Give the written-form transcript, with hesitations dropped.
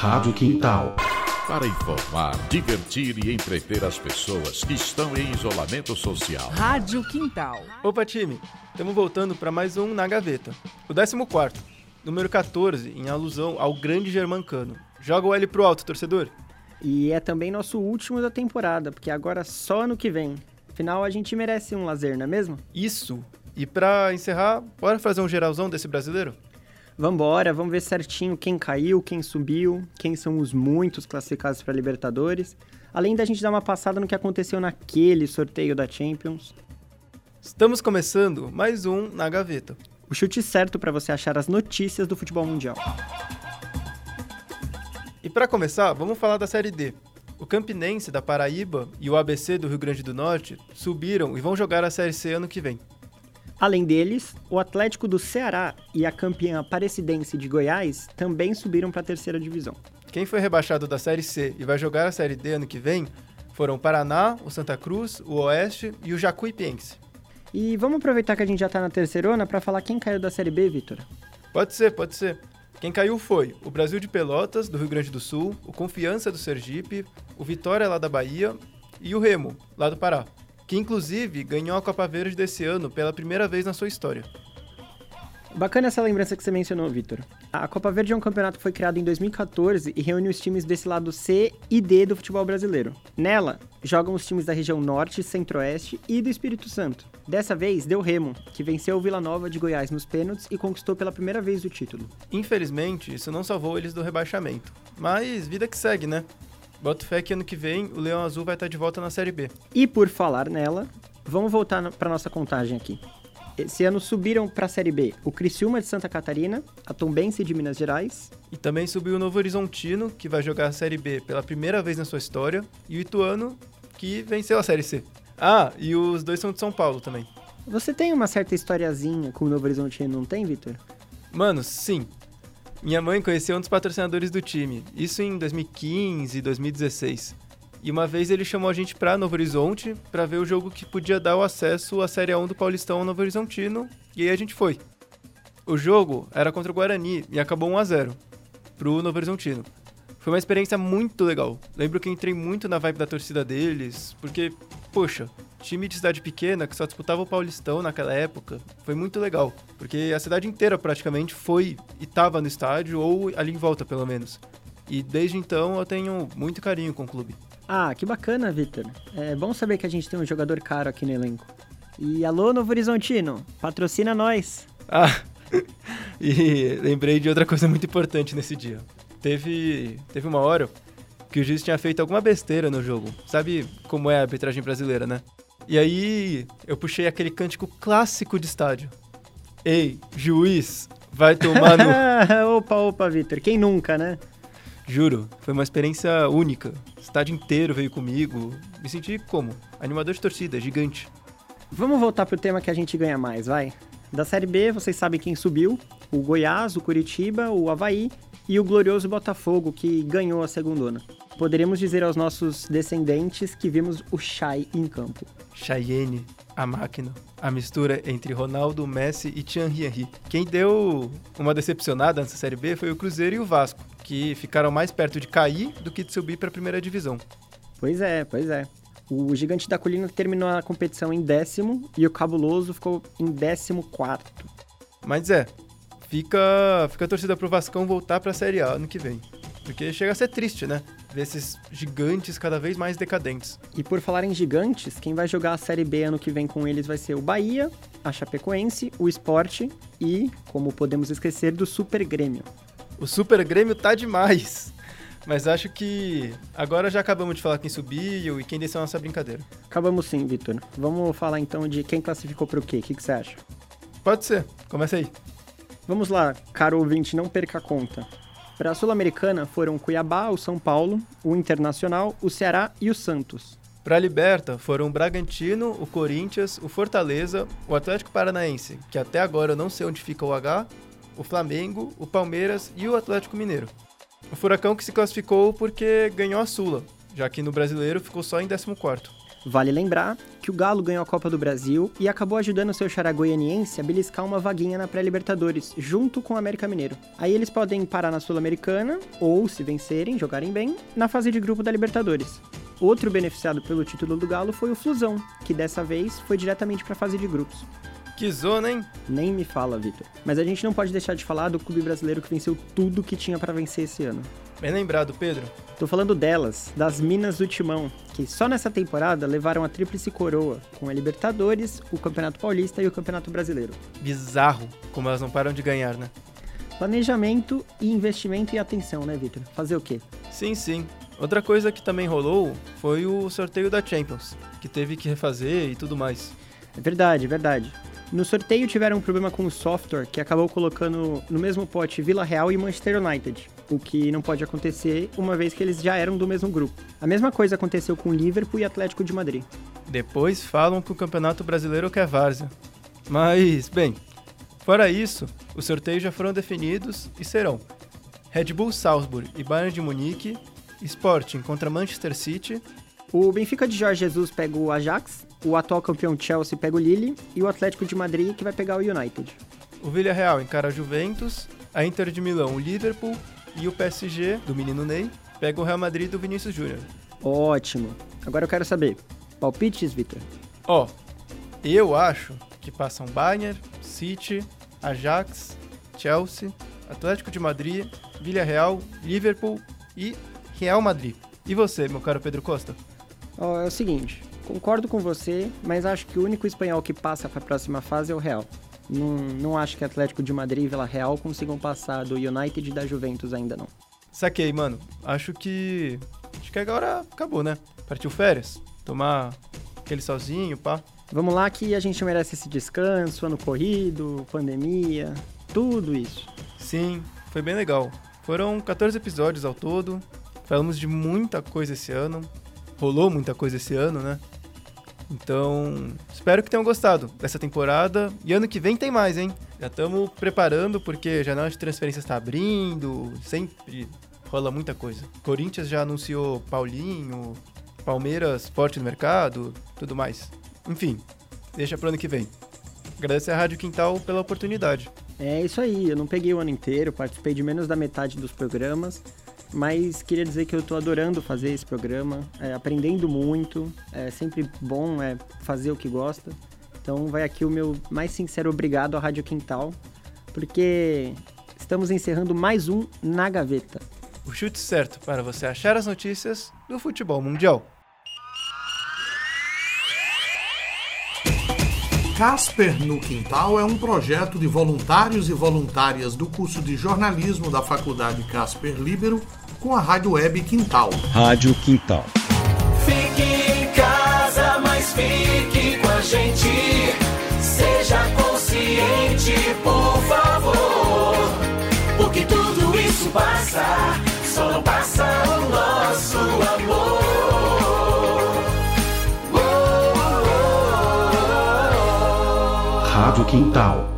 Rádio Quintal. Para informar, divertir e entreter as pessoas que estão em isolamento social. Rádio Quintal. Opa, time! Estamos voltando para mais um Na Gaveta. O 14º, número 14, em alusão ao grande Germancano. Joga o L pro alto, torcedor. E é também nosso último da temporada, porque agora só ano que vem. Afinal, a gente merece um lazer, não é mesmo? Isso! E para encerrar, bora fazer um geralzão desse brasileiro? Vambora, vamos ver certinho quem caiu, quem subiu, quem são os muitos classificados para Libertadores. Além da gente dar uma passada no que aconteceu naquele sorteio da Champions. Estamos começando mais um Na Gaveta. O chute certo para você achar as notícias do futebol mundial. E para começar, vamos falar da Série D. O Campinense da Paraíba e o ABC do Rio Grande do Norte subiram e vão jogar a Série C ano que vem. Além deles, o Atlético do Ceará e a campeã Aparecidense de Goiás também subiram para a terceira divisão. Quem foi rebaixado da Série C e vai jogar a Série D ano que vem foram o Paraná, o Santa Cruz, o Oeste e o Jacuipense. E vamos aproveitar que a gente já está na terceirona para falar quem caiu da Série B, Vitor? Pode ser. Quem caiu foi o Brasil de Pelotas, do Rio Grande do Sul, o Confiança do Sergipe, o Vitória lá da Bahia e o Remo, lá do Pará, que inclusive ganhou a Copa Verde desse ano pela primeira vez na sua história. Bacana essa lembrança que você mencionou, Vitor. A Copa Verde é um campeonato que foi criado em 2014 e reúne os times desse lado C e D do futebol brasileiro. Nela, jogam os times da região Norte, Centro-Oeste e do Espírito Santo. Dessa vez, deu Remo, que venceu o Vila Nova de Goiás nos pênaltis e conquistou pela primeira vez o título. Infelizmente, isso não salvou eles do rebaixamento. Mas vida que segue, né? Boto fé que ano que vem o Leão Azul vai estar de volta na Série B. E por falar nela, vamos voltar para nossa contagem aqui. Esse ano subiram para a Série B o Criciúma de Santa Catarina, a Tombense de Minas Gerais. E também subiu o Novo Horizontino, que vai jogar a Série B pela primeira vez na sua história, e o Ituano, que venceu a Série C. Ah, e os dois são de São Paulo também. Você tem uma certa historiazinha com o Novo Horizontino, não tem, Vitor? Mano, sim. Minha mãe conheceu um dos patrocinadores do time, isso em 2015 e 2016. E uma vez ele chamou a gente pra Novo Horizonte pra ver o jogo que podia dar o acesso à Série A1 do Paulistão ao Novo Horizontino, e aí a gente foi. O jogo era contra o Guarani e acabou 1-0 pro Novo Horizontino. Foi uma experiência muito legal. Lembro que entrei muito na vibe da torcida deles, porque, poxa, time de cidade pequena que só disputava o Paulistão naquela época, foi muito legal. Porque a cidade inteira praticamente foi e tava no estádio, ou ali em volta pelo menos. E desde então eu tenho muito carinho com o clube. Ah, que bacana, Vitor. É bom saber que a gente tem um jogador caro aqui no elenco. E alô, Novo Horizontino, patrocina nós. Ah, e lembrei de outra coisa muito importante nesse dia. Teve uma hora que o juiz tinha feito alguma besteira no jogo. Sabe como é a arbitragem brasileira, né? E aí eu puxei aquele cântico clássico de estádio. Ei, juiz, vai tomar no... Opa, Vitor, quem nunca, né? Juro, foi uma experiência única. O estádio inteiro veio comigo. Me senti como? Animador de torcida, gigante. Vamos voltar pro tema que a gente ganha mais, vai? Da Série B, vocês sabem quem subiu. O Goiás, o Curitiba, o Avaí e o glorioso Botafogo, que ganhou a segundona. Poderemos dizer aos nossos descendentes que vimos o Chay em campo. Chayenne, a máquina. A mistura entre Ronaldo, Messi e Thierry Henry. Quem deu uma decepcionada nessa Série B foi o Cruzeiro e o Vasco, que ficaram mais perto de cair do que de subir para a primeira divisão. Pois é. O Gigante da Colina terminou a competição em 10º e o Cabuloso ficou em 14º. Mas fica a torcida pro Vascão voltar para a Série A ano que vem. Porque chega a ser triste, né? Ver esses gigantes cada vez mais decadentes. E por falar em gigantes, quem vai jogar a Série B ano que vem com eles vai ser o Bahia, a Chapecoense, o Sport e, como podemos esquecer, do Super Grêmio. O Super Grêmio tá demais! Mas acho que agora já acabamos de falar quem subiu e quem desceu a nossa brincadeira. Acabamos sim, Vitor. Vamos falar então de quem classificou pro quê? O que você acha? Pode ser, começa aí. Vamos lá, caro ouvinte, não perca a conta. Para a Sul-Americana foram o Cuiabá, o São Paulo, o Internacional, o Ceará e o Santos. Para a Liberta foram o Bragantino, o Corinthians, o Fortaleza, o Atlético Paranaense, que até agora eu não sei onde fica o H, o Flamengo, o Palmeiras e o Atlético Mineiro. O Furacão que se classificou porque ganhou a Sula, já que no Brasileiro ficou só em 14º. Vale lembrar que o Galo ganhou a Copa do Brasil e acabou ajudando o seu xará goianiense a beliscar uma vaguinha na pré-Libertadores, junto com o América Mineiro. Aí eles podem parar na Sul-Americana, ou, se vencerem, jogarem bem, na fase de grupo da Libertadores. Outro beneficiado pelo título do Galo foi o Flusão, que dessa vez foi diretamente para a fase de grupos. Que zona, hein? Nem me fala, Vitor. Mas a gente não pode deixar de falar do clube brasileiro que venceu tudo que tinha para vencer esse ano. Bem lembrado, Pedro. Tô falando delas, das Minas do Timão, que só nessa temporada levaram a tríplice coroa, com a Libertadores, o Campeonato Paulista e o Campeonato Brasileiro. Bizarro como elas não param de ganhar, né? Planejamento e investimento e atenção, né, Vitor? Fazer o quê? Sim, sim. Outra coisa que também rolou foi o sorteio da Champions, que teve que refazer e tudo mais. É verdade, é verdade. No sorteio tiveram um problema com o software que acabou colocando no mesmo pote Vila Real e Manchester United, o que não pode acontecer uma vez que eles já eram do mesmo grupo. A mesma coisa aconteceu com Liverpool e Atlético de Madrid. Depois falam que o Campeonato Brasileiro quer várzea. Mas, bem, fora isso, os sorteios já foram definidos e serão Red Bull Salzburg e Bayern de Munique, Sporting contra Manchester City. O Benfica de Jorge Jesus pega o Ajax, o atual campeão Chelsea pega o Lille e o Atlético de Madrid que vai pegar o United. O Villarreal encara a Juventus, a Inter de Milão o Liverpool e o PSG, do menino Ney, pega o Real Madrid do Vinícius Júnior. Ótimo. Agora eu quero saber, palpites, Vitor? Eu acho que passam Bayern, City, Ajax, Chelsea, Atlético de Madrid, Villarreal, Liverpool e Real Madrid. E você, meu caro Pedro Costa? É o seguinte, concordo com você, mas acho que o único espanhol que passa para a próxima fase é o Real. Não acho que Atlético de Madrid e Vila Real consigam passar do United e da Juventus ainda não. Saquei, mano. Acho que agora acabou, né? Partiu férias, tomar aquele solzinho, pá. Vamos lá que a gente merece esse descanso, ano corrido, pandemia, tudo isso. Sim, foi bem legal. Foram 14 episódios ao todo. Falamos de muita coisa esse ano. Rolou muita coisa esse ano, né? Então, espero que tenham gostado dessa temporada. E ano que vem tem mais, hein? Já estamos preparando porque a janela de transferência está abrindo. Sempre rola muita coisa. Corinthians já anunciou Paulinho, Palmeiras forte no mercado, tudo mais. Enfim, deixa pro ano que vem. Agradeço à Rádio Quintal pela oportunidade. É isso aí, eu não peguei o ano inteiro, participei de menos da metade dos programas. Mas queria dizer que eu tô adorando fazer esse programa, aprendendo muito, é sempre bom fazer o que gosta. Então vai aqui o meu mais sincero obrigado à Rádio Quintal, porque estamos encerrando mais um Na Gaveta. O chute certo para você achar as notícias do futebol mundial. Casper no Quintal é um projeto de voluntários e voluntárias do curso de jornalismo da Faculdade Casper Líbero com a Rádio Web Quintal. Rádio Quintal. Fique em casa, mas fique com a gente. Seja consciente, por favor. Porque tudo isso passa, só não passa o nosso amor. Rádio Quintal.